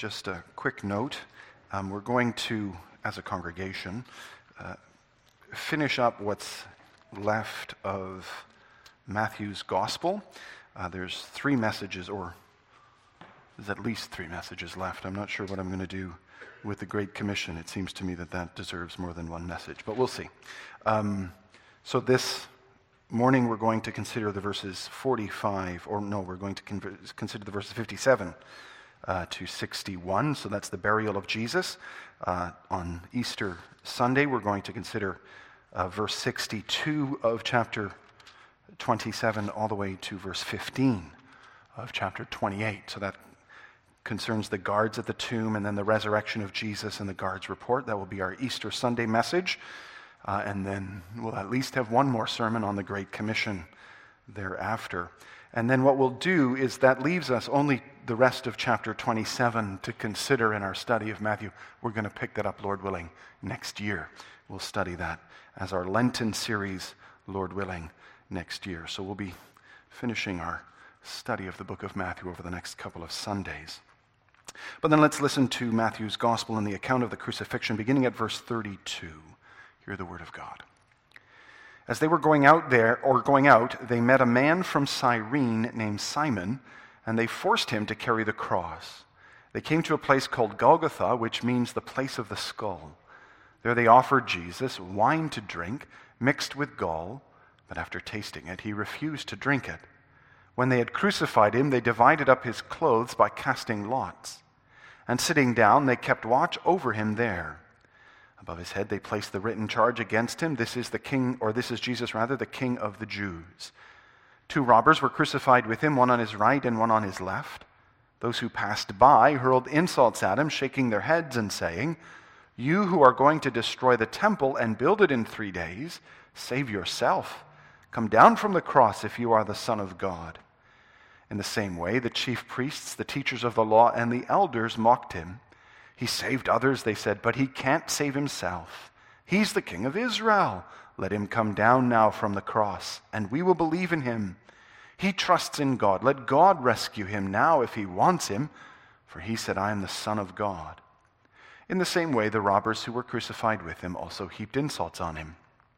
just a quick note. We're going to, as a congregation, finish up what's left of Matthew's Gospel. There's 3 messages, or there's at least 3 messages left. I'm not sure what I'm going to do with the Great Commission. It seems to me that deserves more than one message, but we'll see. So this morning we're going to consider the verses 45, we're going to consider the verses 57 to 61. So that's the burial of Jesus. On Easter Sunday, we're going to consider verse 62 of chapter 27 all the way to verse 15 of chapter 28. So that concerns the guards at the tomb and then the resurrection of Jesus and the guards' report. That will be our Easter Sunday message. And then we'll at least have one more sermon on the Great Commission thereafter. And then what we'll do is that leaves us only the rest of chapter 27 to consider in our study of Matthew. We're going to pick that up, Lord willing, next year. We'll study that as our Lenten series, Lord willing, next year. So we'll be finishing our study of the book of Matthew over the next couple of Sundays. But then let's listen to Matthew's Gospel and the account of the crucifixion, beginning at verse 32. Hear the word of God. As they were going out, they met a man from Cyrene named Simon, and they forced him to carry the cross. They came to a place called Golgotha, which means the place of the skull. There they offered Jesus wine to drink, mixed with gall, but after tasting it, he refused to drink it. When they had crucified him, they divided up his clothes by casting lots. And sitting down, they kept watch over him there. Above his head they placed the written charge against him, this is Jesus, the King of the Jews. 2 robbers were crucified with him, one on his right and one on his left. Those who passed by hurled insults at him, shaking their heads and saying, "You who are going to destroy the temple and build it in 3 days, save yourself. Come down from the cross if you are the Son of God." In the same way, the chief priests, the teachers of the law, and the elders mocked him. "He saved others," they said, "but he can't save himself. He's the King of Israel. Let him come down now from the cross, and we will believe in him. He trusts in God. Let God rescue him now if he wants him, for he said, 'I am the Son of God.'" In the same way, the robbers who were crucified with him also heaped insults on him.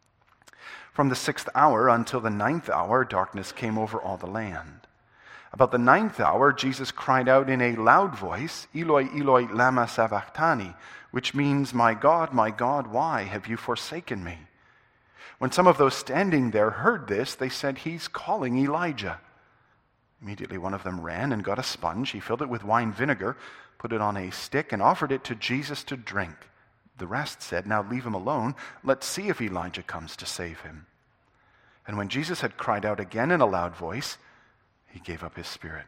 From the 6th hour until the 9th hour, darkness came over all the land. About the 9th hour, Jesus cried out in a loud voice, "Eloi, Eloi, lama sabachthani," which means, my God, why have you forsaken me?" When some of those standing there heard this, they said, "He's calling Elijah." Immediately one of them ran and got a sponge. He filled it with wine vinegar, put it on a stick, and offered it to Jesus to drink. The rest said, "Now leave him alone. Let's see if Elijah comes to save him." And when Jesus had cried out again in a loud voice, he gave up his spirit.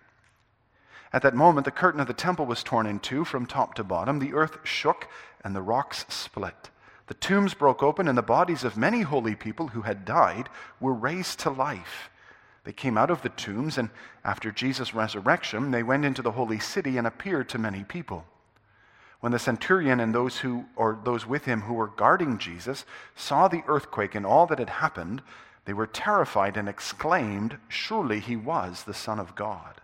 At that moment, the curtain of the temple was torn in two from top to bottom. The earth shook and the rocks split. The tombs broke open and the bodies of many holy people who had died were raised to life. They came out of the tombs, and after Jesus' resurrection, they went into the holy city and appeared to many people. When the centurion and those with him who were guarding Jesus saw the earthquake and all that had happened, they were terrified and exclaimed, "Surely he was the Son of God."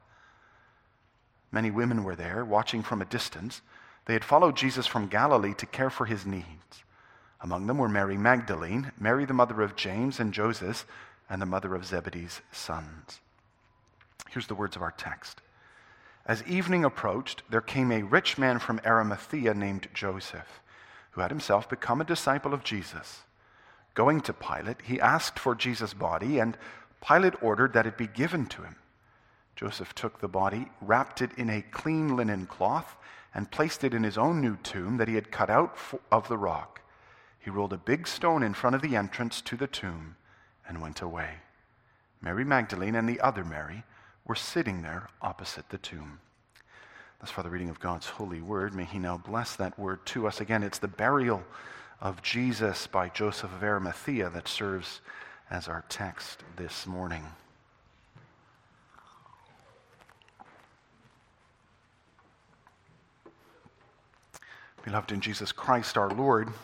Many women were there, watching from a distance. They had followed Jesus from Galilee to care for his needs. Among them were Mary Magdalene, Mary the mother of James and Joseph, and the mother of Zebedee's sons. Here's the words of our text. As evening approached, there came a rich man from Arimathea named Joseph, who had himself become a disciple of Jesus. Going to Pilate, he asked for Jesus' body, and Pilate ordered that it be given to him. Joseph took the body, wrapped it in a clean linen cloth, and placed it in his own new tomb that he had cut out of the rock. He rolled a big stone in front of the entrance to the tomb and went away. Mary Magdalene and the other Mary were sitting there opposite the tomb. That's for the reading of God's holy word. May he now bless that word to us. Again, it's the burial of Jesus by Joseph of Arimathea that serves as our text this morning. Beloved in Jesus Christ our Lord,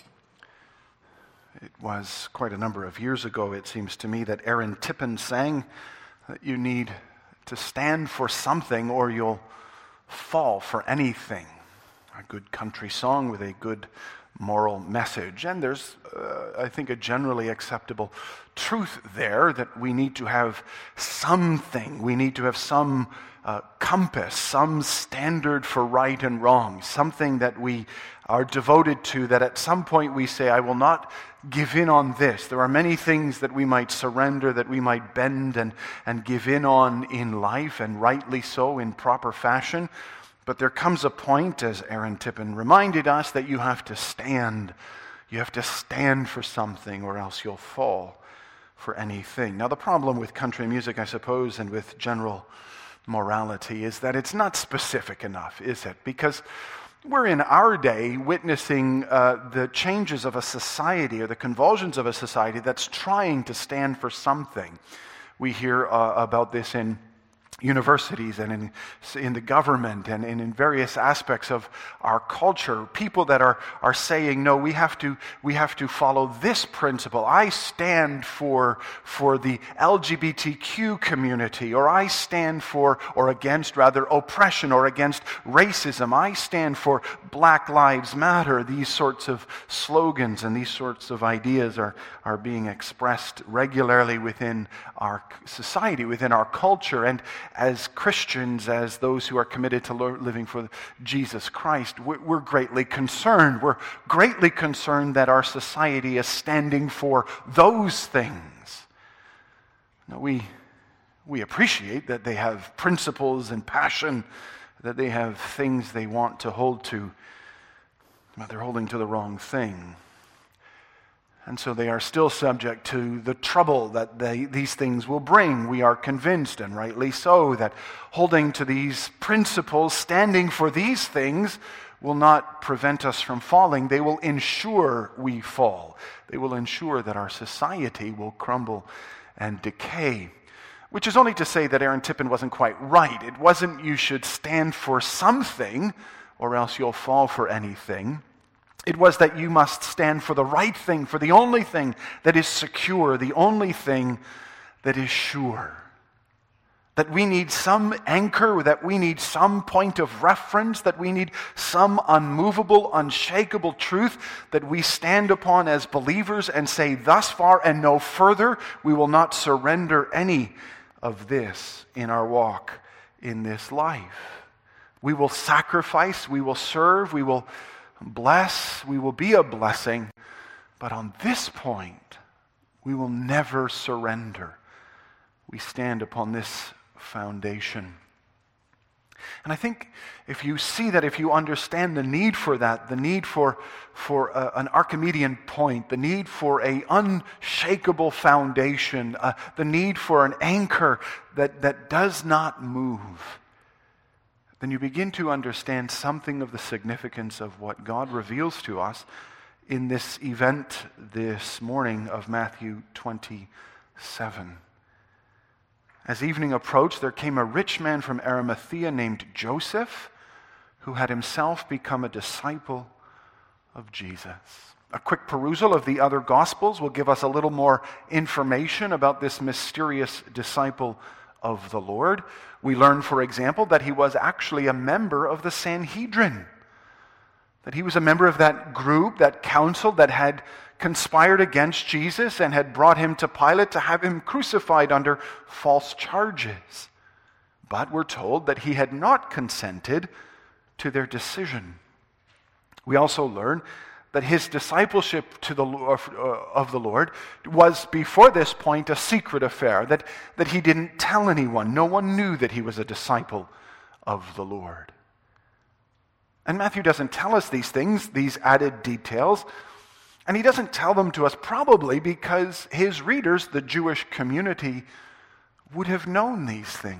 it was quite a number of years ago, it seems to me, that Aaron Tippin sang that you need to stand for something or you'll fall for anything. A good country song with a good moral message. And there's, I think, a generally acceptable truth there that we need to have something. We need to have some compass, some standard for right and wrong, something that we are devoted to, that at some point we say, I will not give in on this. There are many things that we might surrender, that we might bend and give in on in life, and rightly so, in proper fashion. But there comes a point, as Aaron Tippin reminded us, that you have to stand. You have to stand for something, or else you'll fall for anything. Now, the problem with country music, I suppose, and with general morality is that it's not specific enough, is it? Because we're in our day witnessing the changes of a society, or the convulsions of a society that's trying to stand for something. We hear about this in universities and in the government and in various aspects of our culture. People that are saying, no, we have to follow this principle. I stand for the LGBTQ community, or I stand for, or against rather, oppression, or against racism. I stand for Black Lives Matter. These sorts of slogans and these sorts of ideas are being expressed regularly within our society, within our culture. And as Christians, as those who are committed to living for Jesus Christ, we're greatly concerned. We're greatly concerned that our society is standing for those things. Now, we appreciate that they have principles and passion, that they have things they want to hold to, but they're holding to the wrong thing. And so they are still subject to the trouble that these things will bring. We are convinced, and rightly so, that holding to these principles, standing for these things, will not prevent us from falling. They will ensure we fall. They will ensure that our society will crumble and decay. Which is only to say that Aaron Tippin wasn't quite right. It wasn't you should stand for something, or else you'll fall for anything. It was that you must stand for the right thing, for the only thing that is secure, the only thing that is sure. That we need some anchor, that we need some point of reference, that we need some unmovable, unshakable truth that we stand upon as believers and say, thus far and no further. We will not surrender any of this in our walk in this life. We will sacrifice, we will serve, we will bless, we will be a blessing, but on this point, we will never surrender. We stand upon this foundation. And I think if you see that, if you understand the need for that, the need for an Archimedean point, the need for an unshakable foundation, the need for an anchor that does not move, then you begin to understand something of the significance of what God reveals to us in this event this morning of Matthew 27. As evening approached, there came a rich man from Arimathea named Joseph, who had himself become a disciple of Jesus. A quick perusal of the other Gospels will give us a little more information about this mysterious disciple of the Lord. We learn, for example, that he was actually a member of the Sanhedrin, that he was a member of that group, that council that had conspired against Jesus and had brought him to Pilate to have him crucified under false charges. But we're told that he had not consented to their decision. We also learn that his discipleship of the Lord was, before this point, a secret affair, that he didn't tell anyone. No one knew that he was a disciple of the Lord. And Matthew doesn't tell us these things, these added details, and he doesn't tell them to us probably because his readers, the Jewish community, would have known these things.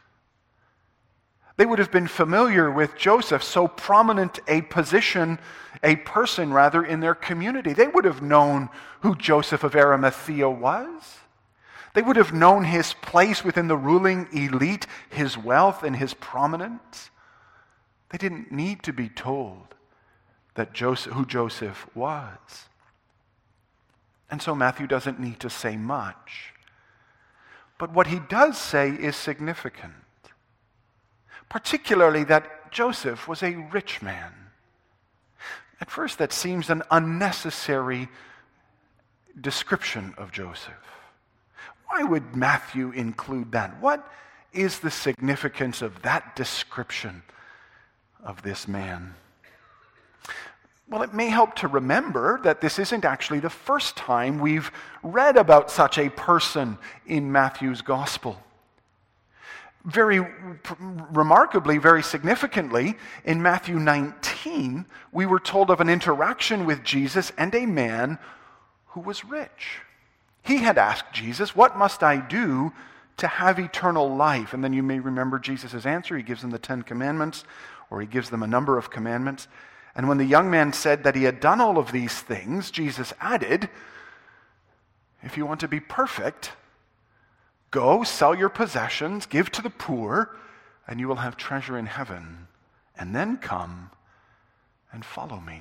They would have been familiar with Joseph, so prominent a person in their community. They would have known who Joseph of Arimathea was. They would have known his place within the ruling elite, his wealth and his prominence. They didn't need to be told who Joseph was. And so Matthew doesn't need to say much. But what he does say is significant. particularly that Joseph was a rich man. At first, that seems an unnecessary description of Joseph. Why would Matthew include that? What is the significance of that description of this man? Well, it may help to remember that this isn't actually the first time we've read about such a person in Matthew's gospel. Very remarkably, very significantly, in Matthew 19, we were told of an interaction with Jesus and a man who was rich. He had asked Jesus, "What must I do to have eternal life?" And then you may remember Jesus' answer. He gives them the 10 commandments, or he gives them a number of commandments. And when the young man said that he had done all of these things, Jesus added, "If you want to be perfect, go, sell your possessions, give to the poor, and you will have treasure in heaven. And then come and follow me."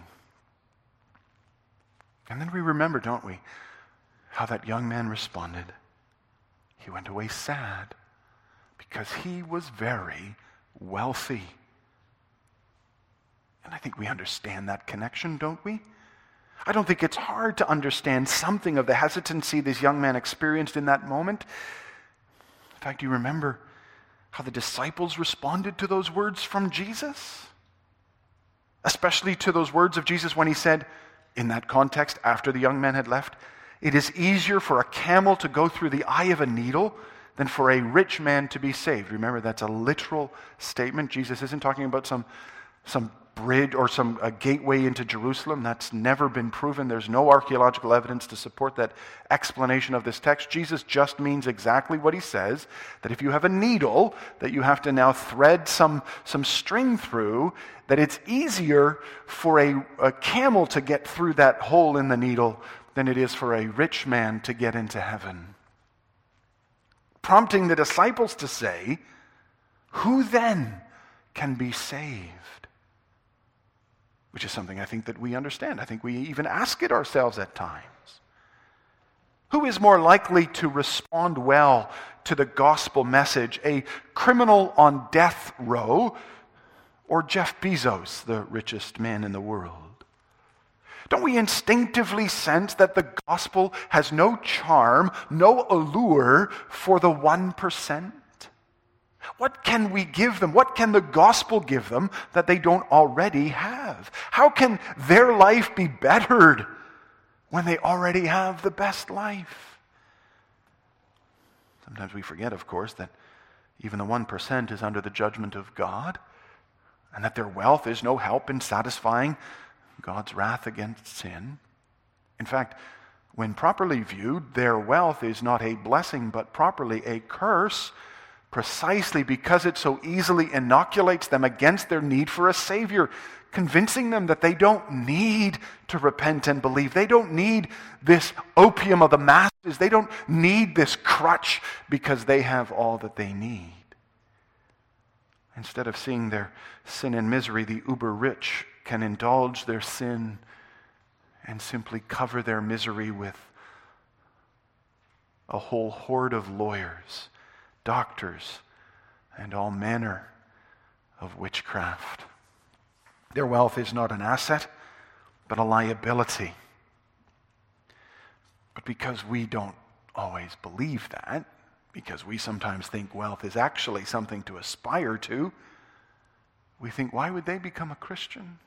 And then we remember, don't we, how that young man responded. He went away sad because he was very wealthy. And I think we understand that connection, don't we? I don't think it's hard to understand something of the hesitancy this young man experienced in that moment. In fact, you remember how the disciples responded to those words from Jesus? Especially to those words of Jesus when he said, in that context, after the young man had left, "It is easier for a camel to go through the eye of a needle than for a rich man to be saved." Remember, that's a literal statement. Jesus isn't talking about some bridge or some gateway into Jerusalem. That's never been proven. There's no archaeological evidence to support that explanation of this text. Jesus just means exactly what he says, that if you have a needle that you have to now thread some string through, that it's easier for a camel to get through that hole in the needle than it is for a rich man to get into heaven. Prompting the disciples to say, "Who then can be saved?" Which is something I think that we understand. I think we even ask it ourselves at times. Who is more likely to respond well to the gospel message, a criminal on death row or Jeff Bezos, the richest man in the world? Don't we instinctively sense that the gospel has no charm, no allure for the 1%? What can we give them? What can the gospel give them that they don't already have? How can their life be bettered when they already have the best life? Sometimes we forget, of course, that even the 1% is under the judgment of God, and that their wealth is no help in satisfying God's wrath against sin. In fact, when properly viewed, their wealth is not a blessing, but properly a curse, precisely because it so easily inoculates them against their need for a Savior, convincing them that they don't need to repent and believe. They don't need this opium of the masses. They don't need this crutch because they have all that they need. Instead of seeing their sin and misery, the uber-rich can indulge their sin and simply cover their misery with a whole horde of lawyers, doctors, and all manner of witchcraft. Their wealth is not an asset, but a liability. But because we don't always believe that, because we sometimes think wealth is actually something to aspire to, we think, why would they become a Christian?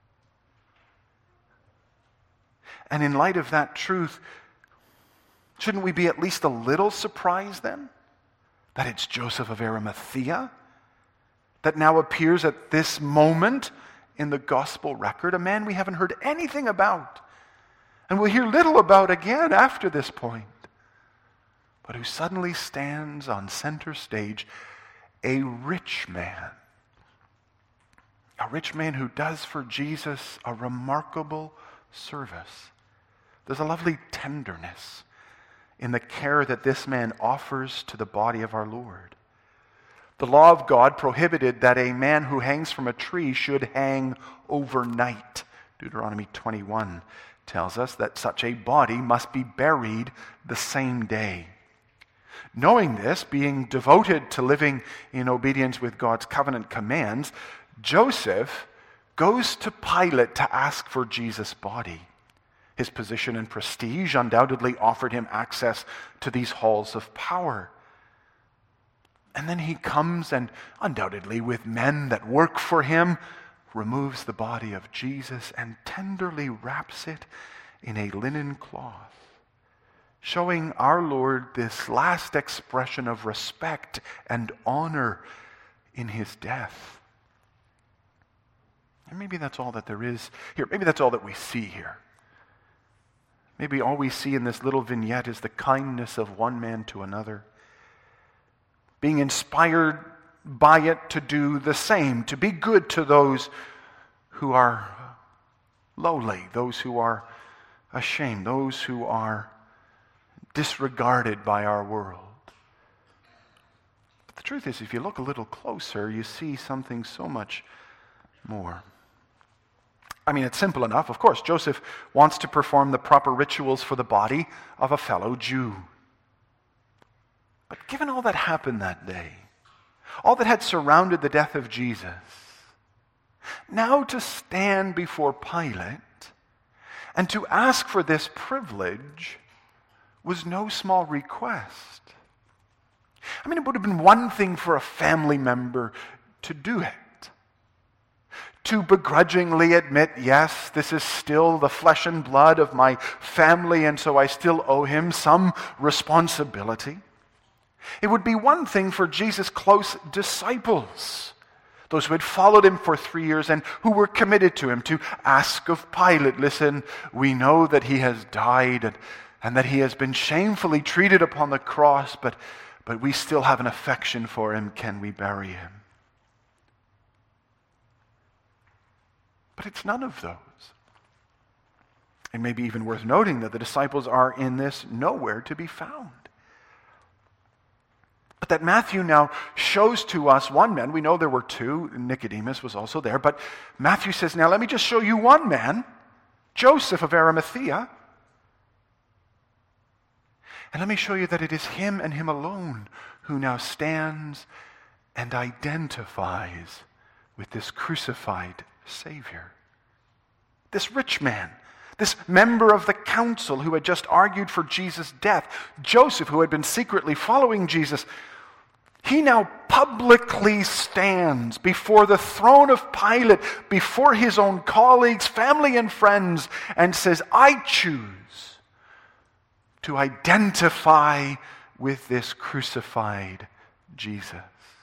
And in light of that truth, shouldn't we be at least a little surprised then that it's Joseph of Arimathea that now appears at this moment in the gospel record, a man we haven't heard anything about, and we'll hear little about again after this point, but who suddenly stands on center stage, a rich man who does for Jesus a remarkable service. There's a lovely tenderness in the care that this man offers to the body of our Lord. The law of God prohibited that a man who hangs from a tree should hang overnight. Deuteronomy 21 tells us that such a body must be buried the same day. Knowing this, being devoted to living in obedience with God's covenant commands, Joseph goes to Pilate to ask for Jesus' body. His position and prestige undoubtedly offered him access to these halls of power. And then he comes and, undoubtedly with men that work for him, removes the body of Jesus and tenderly wraps it in a linen cloth, showing our Lord this last expression of respect and honor in his death. And maybe that's all that there is here. Maybe that's all that we see here. Maybe all we see in this little vignette is the kindness of one man to another, being inspired by it to do the same, to be good to those who are lowly, those who are ashamed, those who are disregarded by our world. But the truth is, if you look a little closer, you see something so much more. I mean, it's simple enough. Of course, Joseph wants to perform the proper rituals for the body of a fellow Jew. But given all that happened that day, all that had surrounded the death of Jesus, now to stand before Pilate and to ask for this privilege was no small request. I mean, it would have been one thing for a family member to do it, to begrudgingly admit, yes, this is still the flesh and blood of my family, and so I still owe him some responsibility. It would be one thing for Jesus' close disciples, those who had followed him for 3 years and who were committed to him, to ask of Pilate, listen, we know that he has died and that he has been shamefully treated upon the cross, but we still have an affection for him. Can we bury him? But it's none of those. It may be even worth noting that the disciples are in this nowhere to be found. But that Matthew now shows to us one man. We know there were two. Nicodemus was also there. But Matthew says, now let me just show you one man, Joseph of Arimathea. And let me show you that it is him and him alone who now stands and identifies with this crucified Savior. This rich man, this member of the council who had just argued for Jesus' death, Joseph, who had been secretly following Jesus, he now publicly stands before the throne of Pilate, before his own colleagues, family, and friends, and says, I choose to identify with this crucified Jesus.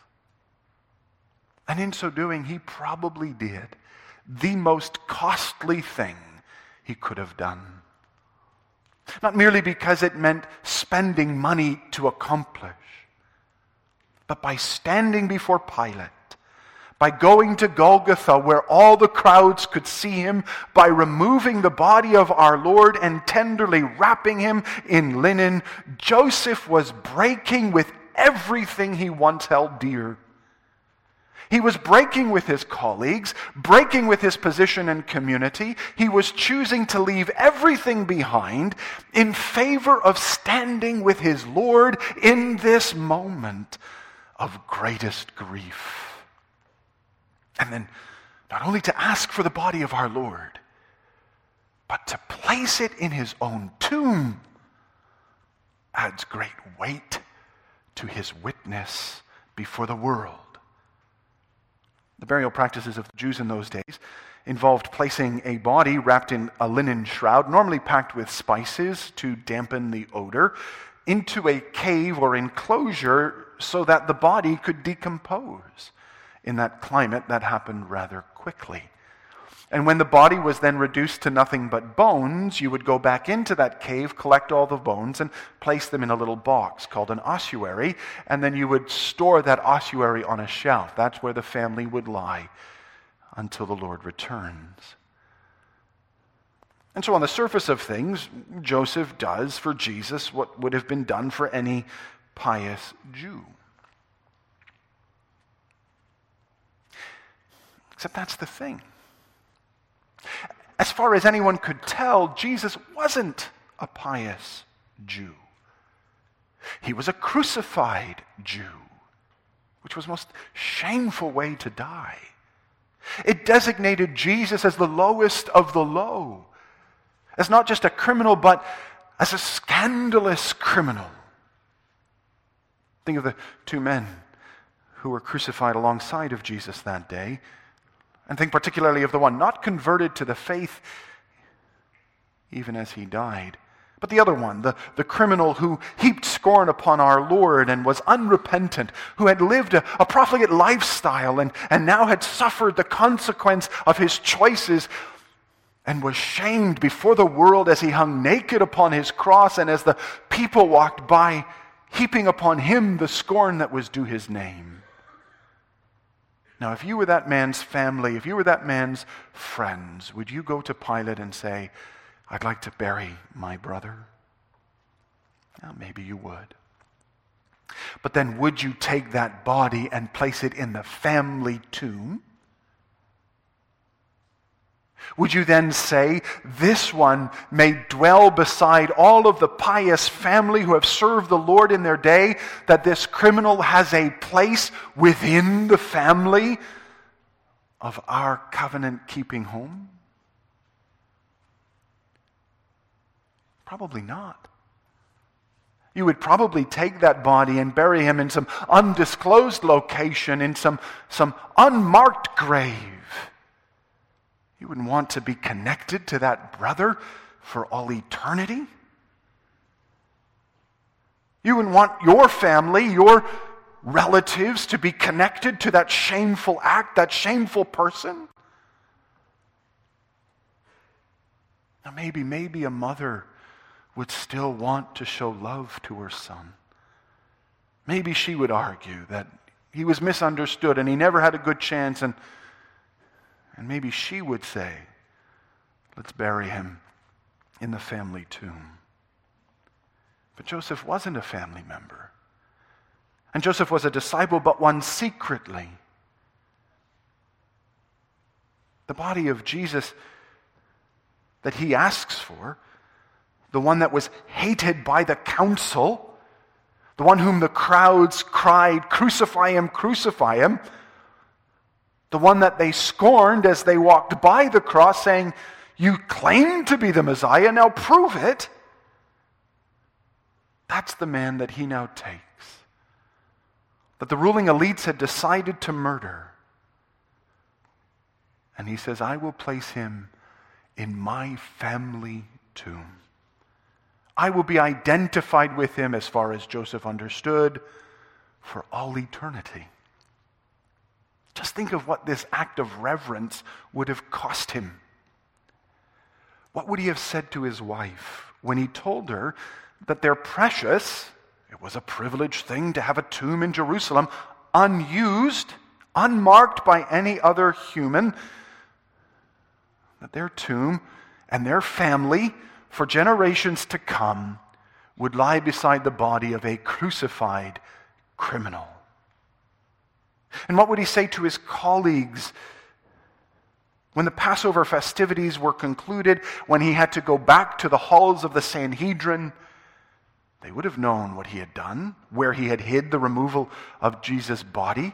And in so doing, he probably did the most costly thing he could have done. Not merely because it meant spending money to accomplish, but by standing before Pilate, by going to Golgotha where all the crowds could see him, by removing the body of our Lord and tenderly wrapping him in linen, Joseph was breaking with everything he once held dear. He was breaking with his colleagues, breaking with his position and community. He was choosing to leave everything behind in favor of standing with his Lord in this moment of greatest grief. And then not only to ask for the body of our Lord, but to place it in his own tomb adds great weight to his witness before the world. The burial practices of the Jews in those days involved placing a body wrapped in a linen shroud, normally packed with spices to dampen the odor, into a cave or enclosure so that the body could decompose. In that climate, that happened rather quickly. And when the body was then reduced to nothing but bones, you would go back into that cave, collect all the bones, and place them in a little box called an ossuary, and then you would store that ossuary on a shelf. That's where the family would lie until the Lord returns. And so on the surface of things, Joseph does for Jesus what would have been done for any pious Jew. Except that's the thing. As far as anyone could tell, Jesus wasn't a pious Jew. He was a crucified Jew, which was the most shameful way to die. It designated Jesus as the lowest of the low, as not just a criminal, but as a scandalous criminal. Think of the two men who were crucified alongside of Jesus that day, and think particularly of the one not converted to the faith even as he died, but the other one, the criminal who heaped scorn upon our Lord and was unrepentant, who had lived a profligate lifestyle and now had suffered the consequence of his choices and was shamed before the world as he hung naked upon his cross and as the people walked by, heaping upon him the scorn that was due his name. Now, if you were that man's family, if you were that man's friends, would you go to Pilate and say, "I'd like to bury my brother"? Well, maybe you would. But then would you take that body and place it in the family tomb? Would you then say, "This one may dwell beside all of the pious family who have served the Lord in their day," that this criminal has a place within the family of our covenant-keeping home? Probably not. You would probably take that body and bury him in some undisclosed location, in some unmarked grave. You wouldn't want to be connected to that brother for all eternity. You wouldn't want your family, your relatives, to be connected to that shameful act, that shameful person. Now maybe a mother would still want to show love to her son. Maybe she would argue that he was misunderstood and he never had a good chance, and maybe she would say, "Let's bury him in the family tomb." But Joseph wasn't a family member. And Joseph was a disciple, but one secretly. The body of Jesus that he asks for, the one that was hated by the council, the one whom the crowds cried, "Crucify him, crucify him," the one that they scorned as they walked by the cross, saying, "You claim to be the Messiah, now prove it." That's the man that he now takes, that the ruling elites had decided to murder. And he says, "I will place him in my family tomb. I will be identified with him," as far as Joseph understood, "for all eternity." Just think of what this act of reverence would have cost him. What would he have said to his wife when he told her that their precious, it was a privileged thing to have a tomb in Jerusalem, unused, unmarked by any other human, that their tomb and their family for generations to come would lie beside the body of a crucified criminal? And what would he say to his colleagues when the Passover festivities were concluded, when he had to go back to the halls of the Sanhedrin? They would have known what he had done, where he had hid the removal of Jesus' body.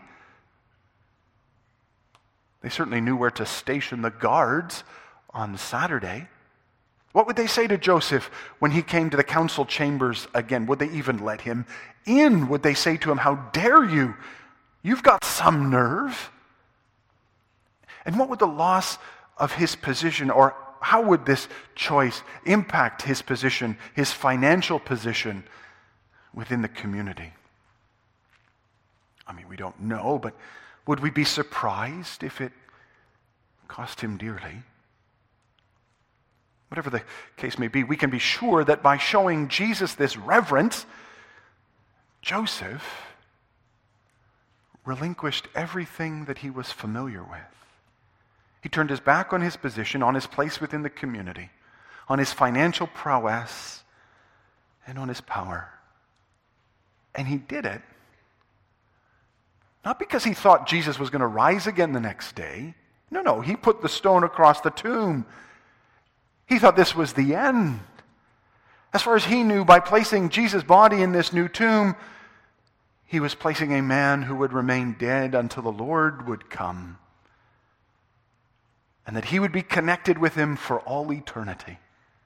They certainly knew where to station the guards on Saturday. What would they say to Joseph when he came to the council chambers again? Would they even let him in? Would they say to him, "How dare you? You've got some nerve"? And what would the loss of his position, or how would this choice impact his position, his financial position within the community? I mean, we don't know, but would we be surprised if it cost him dearly? Whatever the case may be, we can be sure that by showing Jesus this reverence, Joseph relinquished everything that he was familiar with. He turned his back on his position, on his place within the community, on his financial prowess, and on his power. And he did it not because he thought Jesus was going to rise again the next day. No, he put the stone across the tomb. He thought this was the end. As far as he knew, by placing Jesus' body in this new tomb, he was placing a man who would remain dead until the Lord would come, and that he would be connected with him for all eternity.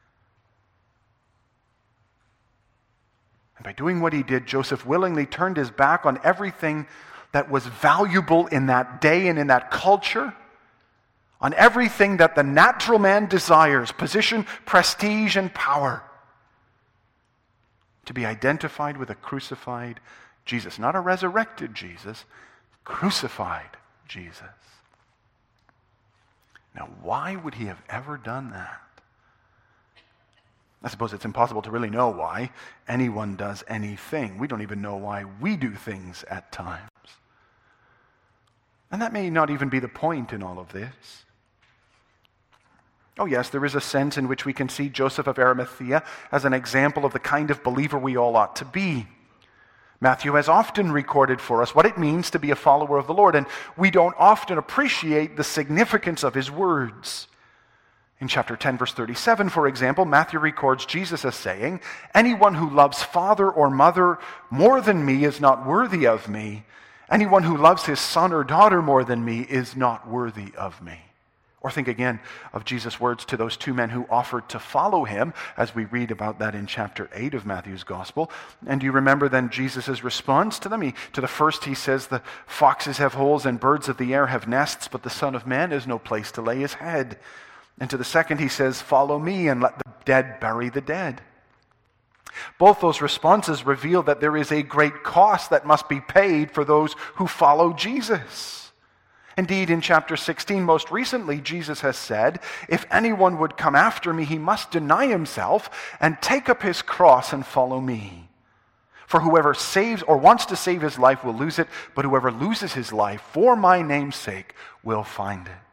And by doing what he did, Joseph willingly turned his back on everything that was valuable in that day and in that culture, on everything that the natural man desires, position, prestige, and power, to be identified with a crucified Jesus. Not a resurrected Jesus, crucified Jesus. Now, why would he have ever done that? I suppose it's impossible to really know why anyone does anything. We don't even know why we do things at times. And that may not even be the point in all of this. Oh yes, there is a sense in which we can see Joseph of Arimathea as an example of the kind of believer we all ought to be. Matthew has often recorded for us what it means to be a follower of the Lord, and we don't often appreciate the significance of his words. In chapter 10, verse 37, for example, Matthew records Jesus as saying, "Anyone who loves father or mother more than me is not worthy of me. Anyone who loves his son or daughter more than me is not worthy of me." Or think again of Jesus' words to those two men who offered to follow him, as we read about that in chapter 8 of Matthew's Gospel. And do you remember then Jesus' response to them? To the first he says, "The foxes have holes and birds of the air have nests, but the Son of Man has no place to lay his head." And to the second he says, "Follow me and let the dead bury the dead." Both those responses reveal that there is a great cost that must be paid for those who follow Jesus. Indeed, in chapter 16, most recently, Jesus has said, "If anyone would come after me, he must deny himself and take up his cross and follow me. For whoever saves or wants to save his life will lose it, but whoever loses his life for my name's sake will find it."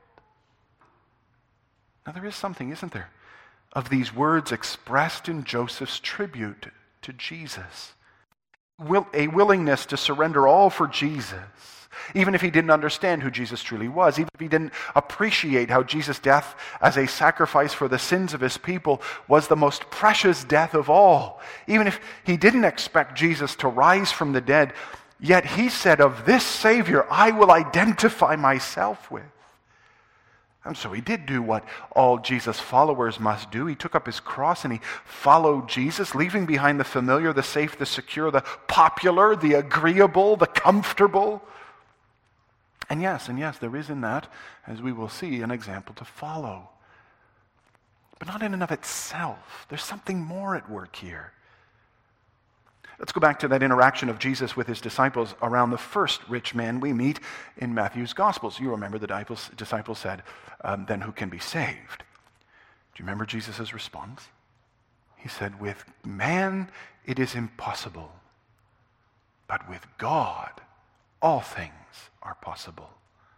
Now there is something, isn't there, of these words expressed in Joseph's tribute to Jesus. A willingness to surrender all for Jesus. Even if he didn't understand who Jesus truly was, even if he didn't appreciate how Jesus' death as a sacrifice for the sins of his people was the most precious death of all, even if he didn't expect Jesus to rise from the dead, yet he said, "Of this Savior I will identify myself with." And so he did do what all Jesus' followers must do. He took up his cross and he followed Jesus, leaving behind the familiar, the safe, the secure, the popular, the agreeable, the comfortable. And yes, there is in that, as we will see, an example to follow. But not in and of itself. There's something more at work here. Let's go back to that interaction of Jesus with his disciples around the first rich man we meet in Matthew's Gospels. You remember the disciples said, "Then who can be saved?" Do you remember Jesus' response? He said, "With man it is impossible, but with God all things are possible."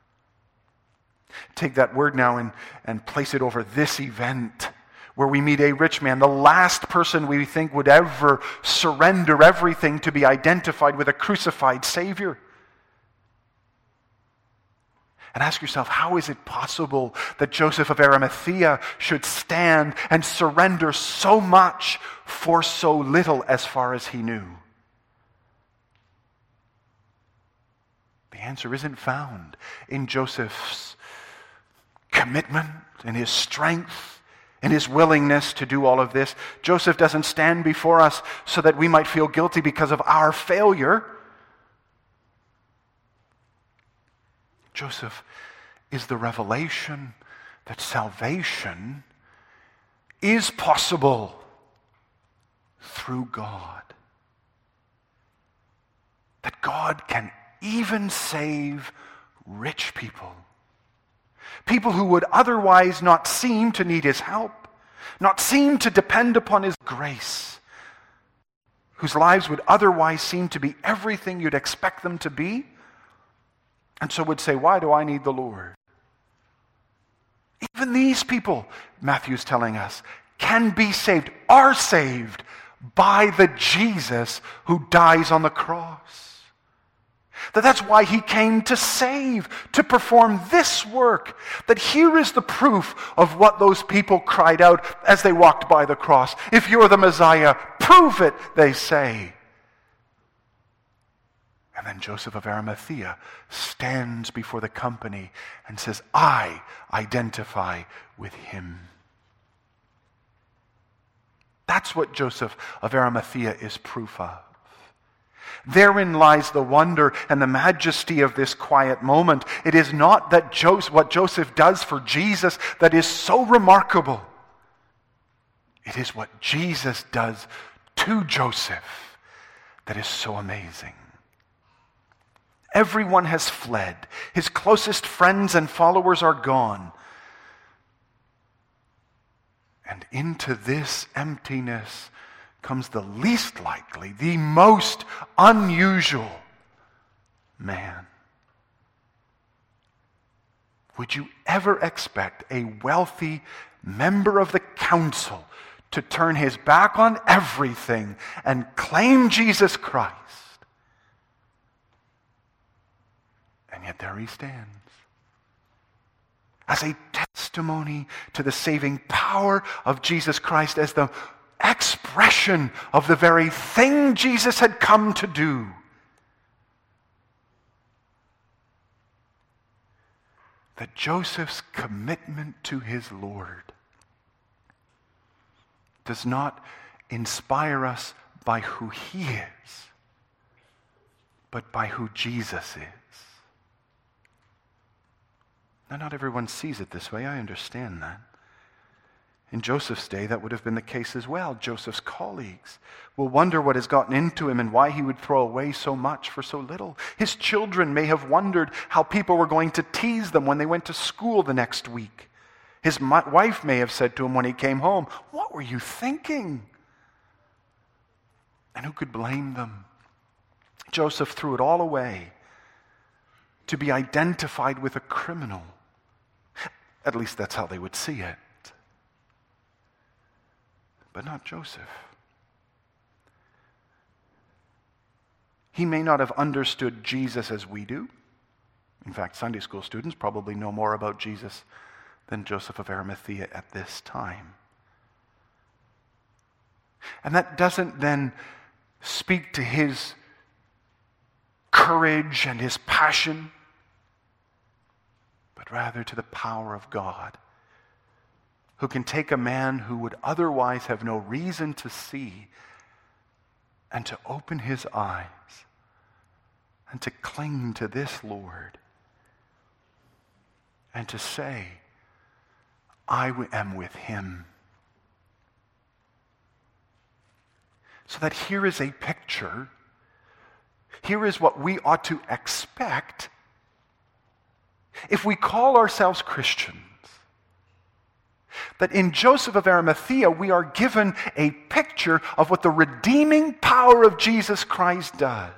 Take that word now and place it over this event where we meet a rich man, the last person we think would ever surrender everything to be identified with a crucified Savior. And ask yourself, how is it possible that Joseph of Arimathea should stand and surrender so much for so little as far as he knew? The answer isn't found in Joseph's commitment, in his strength, in his willingness to do all of this. Joseph doesn't stand before us so that we might feel guilty because of our failure. Joseph is the revelation that salvation is possible through God. That God can even save rich people. People who would otherwise not seem to need his help, not seem to depend upon his grace, whose lives would otherwise seem to be everything you'd expect them to be, and so would say, "Why do I need the Lord?" Even these people, Matthew's telling us, can be saved, are saved by the Jesus who dies on the cross. That's why he came to save, to perform this work. That here is the proof of what those people cried out as they walked by the cross. If you're the Messiah, prove it, they say. And then Joseph of Arimathea stands before the company and says, I identify with him. That's what Joseph of Arimathea is proof of. Therein lies the wonder and the majesty of this quiet moment. It is not that what Joseph does for Jesus that is so remarkable. It is what Jesus does to Joseph that is so amazing. Everyone has fled. His closest friends and followers are gone. And into this emptiness comes the least likely, the most unusual man. Would you ever expect a wealthy member of the council to turn his back on everything and claim Jesus Christ? And yet there he stands, as a testimony to the saving power of Jesus Christ, as the expression of the very thing Jesus had come to do. That Joseph's commitment to his Lord does not inspire us by who he is, but by who Jesus is. Now, not everyone sees it this way. I understand that. In Joseph's day, that would have been the case as well. Joseph's colleagues will wonder what has gotten into him and why he would throw away so much for so little. His children may have wondered how people were going to tease them when they went to school the next week. His wife may have said to him when he came home, "What were you thinking?" And who could blame them? Joseph threw it all away to be identified with a criminal. At least that's how they would see it. But not Joseph. He may not have understood Jesus as we do. In fact, Sunday school students probably know more about Jesus than Joseph of Arimathea at this time. And that doesn't then speak to his courage and his passion, but rather to the power of God, who can take a man who would otherwise have no reason to see and to open his eyes and to cling to this Lord and to say, I am with him. So that here is a picture, here is what we ought to expect if we call ourselves Christians. That in Joseph of Arimathea, we are given a picture of what the redeeming power of Jesus Christ does.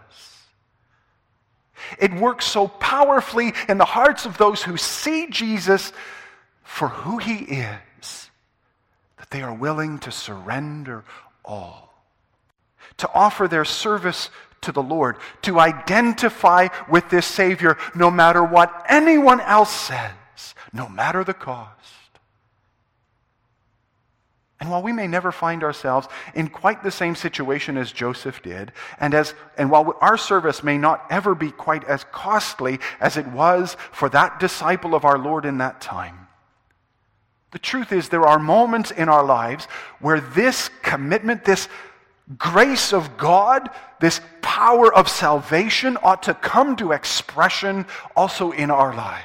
It works so powerfully in the hearts of those who see Jesus for who he is, that they are willing to surrender all, to offer their service to the Lord, to identify with this Savior no matter what anyone else says, no matter the cost. And while we may never find ourselves in quite the same situation as Joseph did, and while our service may not ever be quite as costly as it was for that disciple of our Lord in that time, the truth is there are moments in our lives where this commitment, this grace of God, this power of salvation ought to come to expression also in our lives.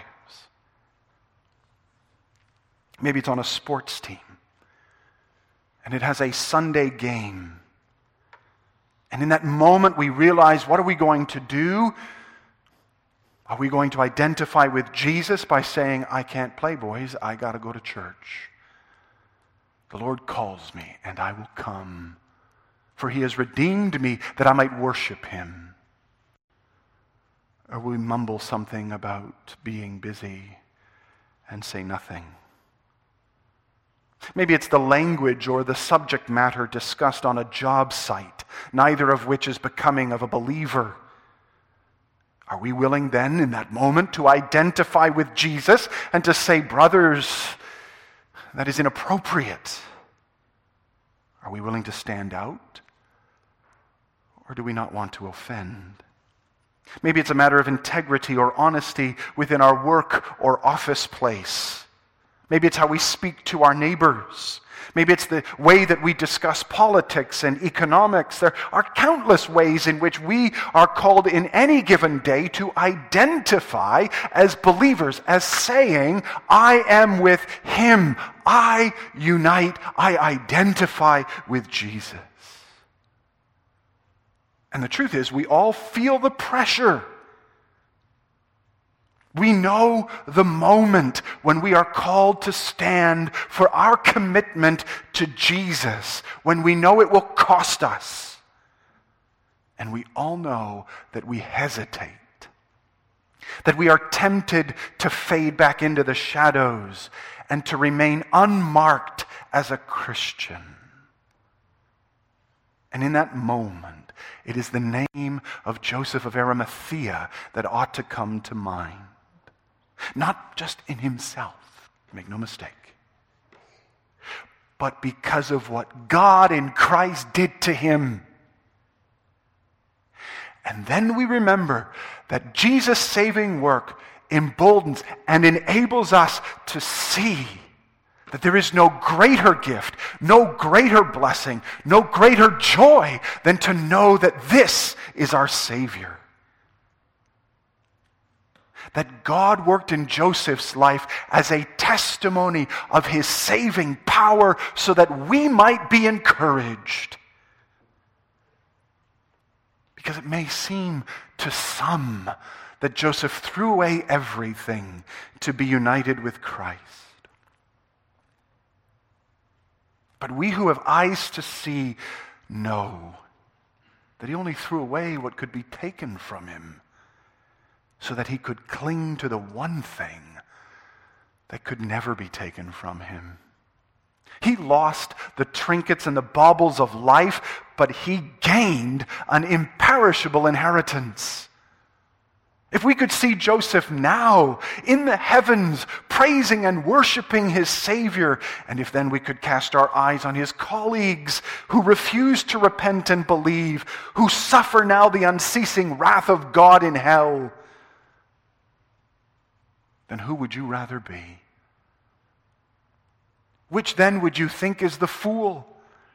Maybe it's on a sports team, and it has a Sunday game. And in that moment we realize, what are we going to do? Are we going to identify with Jesus by saying, I can't play, boys, I got to go to church. The Lord calls me, and I will come, for he has redeemed me that I might worship him. Or will we mumble something about being busy and say nothing? Maybe it's the language or the subject matter discussed on a job site, neither of which is becoming of a believer. Are we willing then in that moment to identify with Jesus and to say, brothers, that is inappropriate? Are we willing to stand out? Or do we not want to offend? Maybe it's a matter of integrity or honesty within our work or office place. Maybe it's how we speak to our neighbors. Maybe it's the way that we discuss politics and economics. There are countless ways in which we are called in any given day to identify as believers, as saying, I am with Him. I unite, I identify with Jesus. And the truth is, we all feel the pressure. We know the moment when we are called to stand for our commitment to Jesus, when we know it will cost us. And we all know that we hesitate, that we are tempted to fade back into the shadows and to remain unmarked as a Christian. And in that moment, it is the name of Joseph of Arimathea that ought to come to mind. Not just in himself, make no mistake, but because of what God in Christ did to him. And then we remember that Jesus' saving work emboldens and enables us to see that there is no greater gift, no greater blessing, no greater joy than to know that this is our Savior. That God worked in Joseph's life as a testimony of His saving power so that we might be encouraged. Because it may seem to some that Joseph threw away everything to be united with Christ. But we who have eyes to see know that he only threw away what could be taken from him so that he could cling to the one thing that could never be taken from him. He lost the trinkets and the baubles of life, but he gained an imperishable inheritance. If we could see Joseph now in the heavens praising and worshiping his Savior, and if then we could cast our eyes on his colleagues who refuse to repent and believe, who suffer now the unceasing wrath of God in hell, then who would you rather be? Which then would you think is the fool?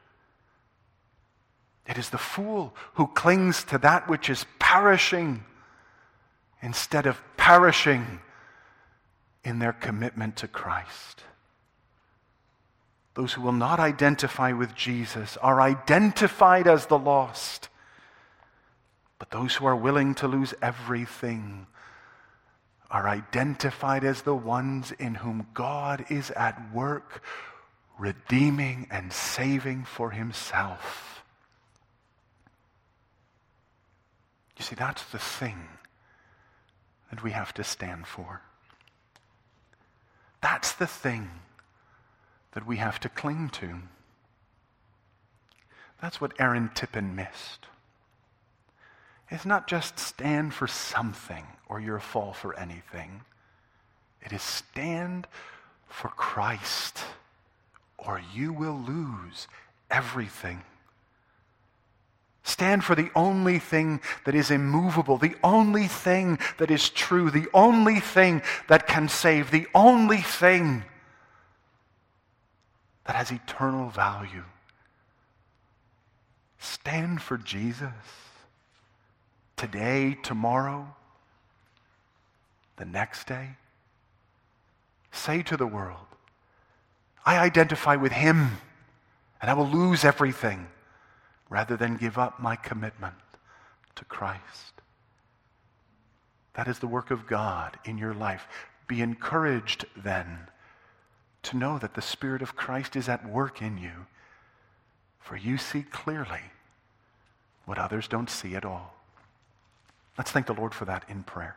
It is the fool who clings to that which is perishing instead of perishing in their commitment to Christ. Those who will not identify with Jesus are identified as the lost. But those who are willing to lose everything are identified as the ones in whom God is at work, redeeming and saving for himself. You see, that's the thing that we have to stand for. That's the thing that we have to cling to. That's what Aaron Tippin missed. It's not just stand for something or you'll fall for anything. It is stand for Christ or you will lose everything. Stand for the only thing that is immovable, the only thing that is true, the only thing that can save, the only thing that has eternal value. Stand for Jesus. Today, tomorrow, the next day. Say to the world, I identify with him and I will lose everything rather than give up my commitment to Christ. That is the work of God in your life. Be encouraged then to know that the Spirit of Christ is at work in you, for you see clearly what others don't see at all. Let's thank the Lord for that in prayer.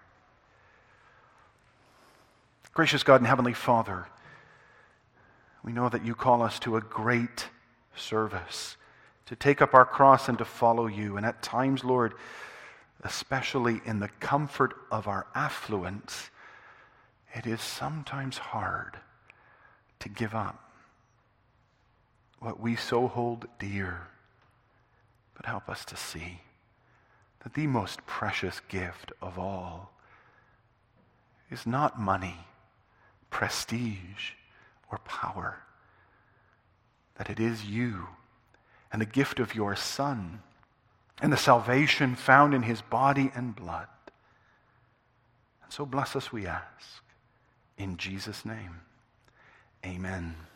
Gracious God and Heavenly Father, we know that you call us to a great service, to take up our cross and to follow you. And at times, Lord, especially in the comfort of our affluence, it is sometimes hard to give up what we so hold dear. But help us to see that the most precious gift of all is not money, prestige, or power. That it is you and the gift of your Son and the salvation found in his body and blood. And so bless us, we ask. In Jesus' name, amen.